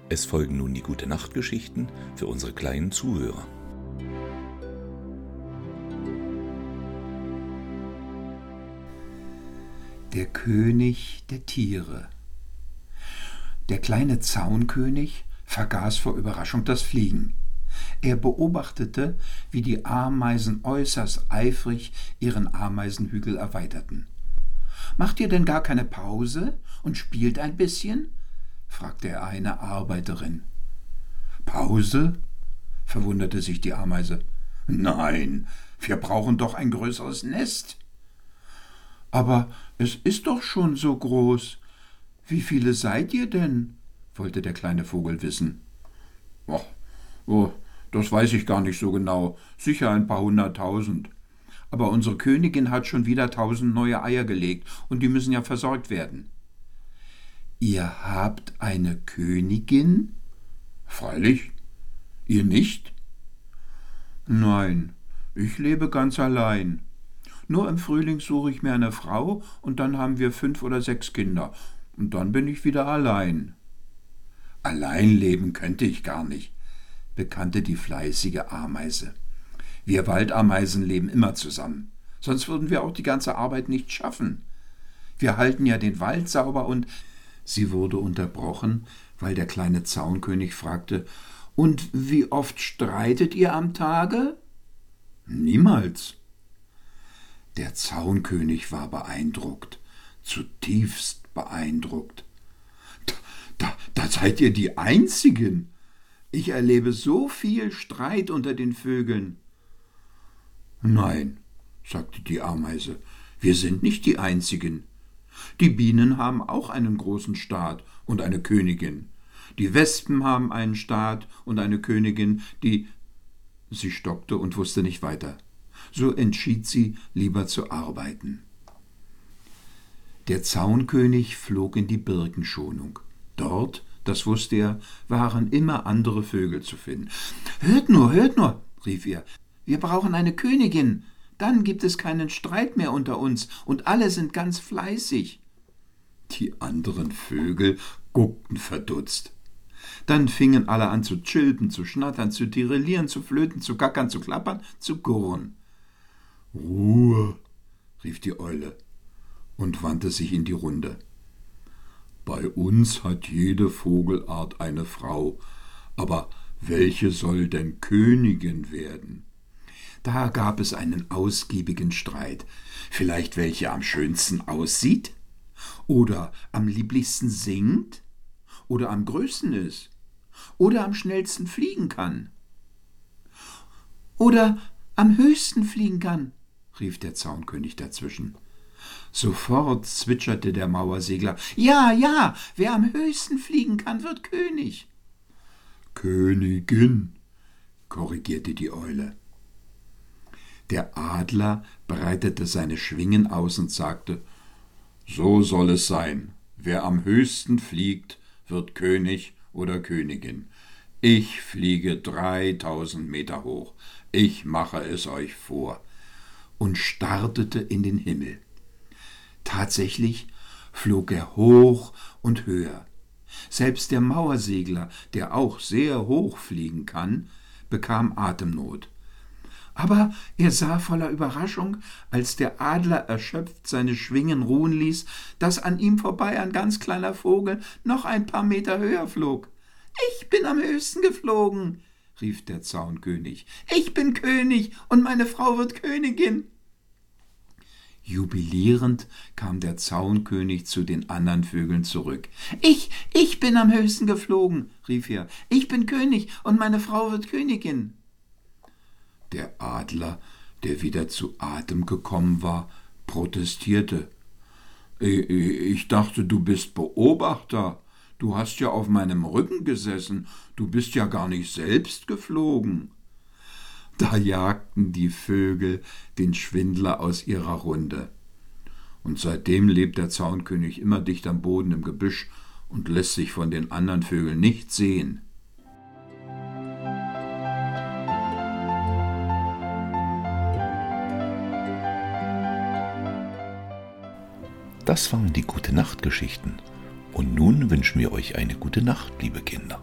Es folgen nun die Gute-Nacht-Geschichten für unsere kleinen Zuhörer. Der König der Tiere. Der kleine Zaunkönig vergaß vor Überraschung das Fliegen. Er beobachtete, wie die Ameisen äußerst eifrig ihren Ameisenhügel erweiterten. »Macht ihr denn gar keine Pause und spielt ein bisschen?« fragte er eine Arbeiterin. »Pause?« verwunderte sich die Ameise. »Nein, wir brauchen doch ein größeres Nest.« »Aber es ist doch schon so groß. Wie viele seid ihr denn?« wollte der kleine Vogel wissen. »Oh, das weiß ich gar nicht so genau. Sicher ein paar 100.000. Aber unsere Königin hat schon wieder 1000 neue Eier gelegt und die müssen ja versorgt werden.« »Ihr habt eine Königin?« »Freilich. Ihr nicht?« »Nein, ich lebe ganz allein. Nur im Frühling suche ich mir eine Frau und dann haben wir 5 oder 6 Kinder. Und dann bin ich wieder allein.« »Allein leben könnte ich gar nicht«, bekannte die fleißige Ameise. »Wir Waldameisen leben immer zusammen. Sonst würden wir auch die ganze Arbeit nicht schaffen. Wir halten ja den Wald sauber und...« Sie wurde unterbrochen, weil der kleine Zaunkönig fragte, »Und wie oft streitet ihr am Tage?« »Niemals.« Der Zaunkönig war beeindruckt, zutiefst beeindruckt. Da seid ihr die Einzigen. Ich erlebe so viel Streit unter den Vögeln.« »Nein«, sagte die Ameise, »wir sind nicht die Einzigen. Die Bienen haben auch einen großen Staat und eine Königin. Die Wespen haben einen Staat und eine Königin, die...« Sie stockte und wusste nicht weiter. So entschied sie, lieber zu arbeiten. Der Zaunkönig flog in die Birkenschonung. Dort, das wusste er, waren immer andere Vögel zu finden. Hört nur«, rief er, »wir brauchen eine Königin. Dann gibt es keinen Streit mehr unter uns und alle sind ganz fleißig.« Die anderen Vögel guckten verdutzt. Dann fingen alle an zu chilpen, zu schnattern, zu tirillieren, zu flöten, zu gackern, zu klappern, zu gurren. »Ruhe«, rief die Eule und wandte sich in die Runde. »Bei uns hat jede Vogelart eine Frau, aber welche soll denn Königin werden?« Da gab es einen ausgiebigen Streit. Vielleicht welche am schönsten aussieht? Oder am lieblichsten singt? Oder am größten ist? Oder am schnellsten fliegen kann? »Oder am höchsten fliegen kann«, rief der Zaunkönig dazwischen. Sofort zwitscherte der Mauersegler, ja, wer am höchsten fliegen kann, wird König.« »Königin«, korrigierte die Eule. Der Adler breitete seine Schwingen aus und sagte, »So soll es sein. Wer am höchsten fliegt, wird König oder Königin. Ich fliege 3000 Meter hoch. Ich mache es euch vor.« Und startete in den Himmel. Tatsächlich flog er hoch und höher. Selbst der Mauersegler, der auch sehr hoch fliegen kann, bekam Atemnot. Aber er sah voller Überraschung, als der Adler erschöpft seine Schwingen ruhen ließ, dass an ihm vorbei ein ganz kleiner Vogel noch ein paar Meter höher flog. »Ich bin am höchsten geflogen«, rief der Zaunkönig. »Ich bin König und meine Frau wird Königin.« Jubilierend kam der Zaunkönig zu den anderen Vögeln zurück. Ich bin am höchsten geflogen«, rief er. »Ich bin König und meine Frau wird Königin.« Der Adler, der wieder zu Atem gekommen war, protestierte. »Ich dachte, du bist Beobachter. Du hast ja auf meinem Rücken gesessen. Du bist ja gar nicht selbst geflogen.« Da jagten die Vögel den Schwindler aus ihrer Runde. Und seitdem lebt der Zaunkönig immer dicht am Boden im Gebüsch und lässt sich von den anderen Vögeln nicht sehen. Das waren die Gute-Nacht-Geschichten. Und nun wünschen wir euch eine gute Nacht, liebe Kinder.